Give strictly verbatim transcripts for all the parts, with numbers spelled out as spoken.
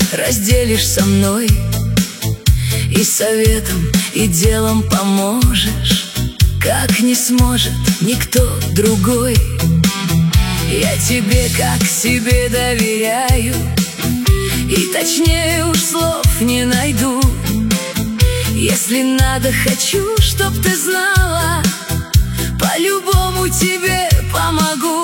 разделишь со мной, и советом, и делом поможешь, как не сможет никто другой. Я тебе как себе доверяю, и точнее уж слов не найду. Если надо, хочу, чтоб ты знала, по-любому тебе помогу.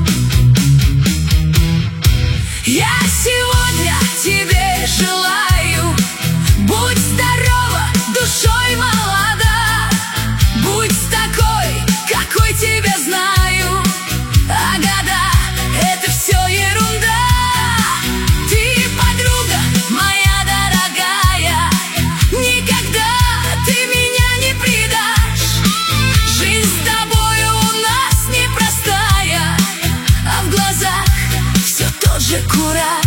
Я сегодня тебе желаю: будь здорова, душой молода, будь такой, какой тебя знаю, а года — это все ерунда. Ты подруга моя дорогая, никогда ты меня не предашь. Жизнь с тобою у нас непростая, а в глазах все тот же кураж.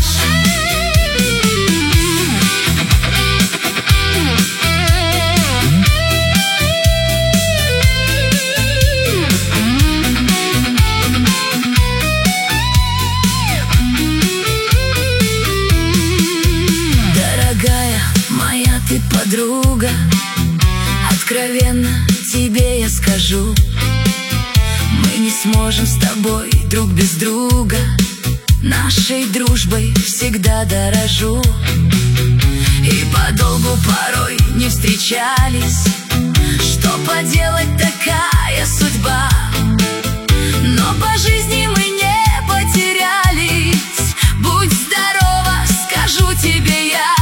Дорогая моя ты подруга, откровенно тебе я скажу: мы не сможем с тобой друг без друга. Нашей дружбой всегда дорожу, и подолгу порой не встречались. Что поделать, такая судьба, но по жизни мы не потерялись. Будь здорова, скажу тебе я.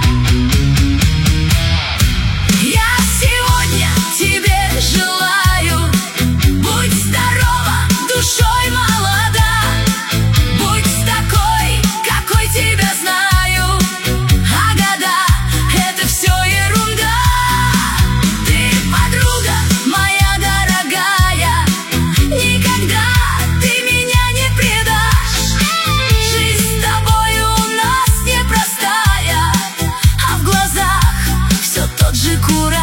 Я сегодня тебе желаю: будь здорова, душой молода, тебя знаю, а года — это все ерунда. Ты подруга моя дорогая, никогда ты меня не предашь. Жизнь с тобою у нас непростая, а в глазах все тот же кураж.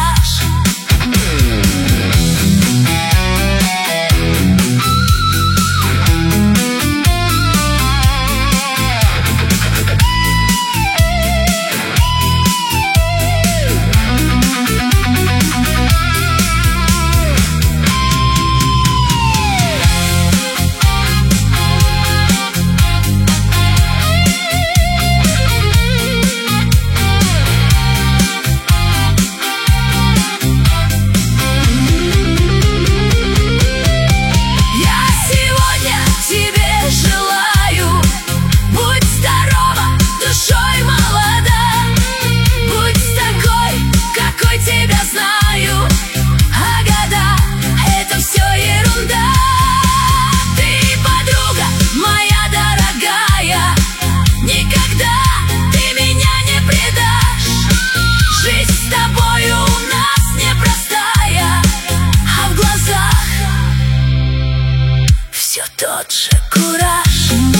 Тот же кураж.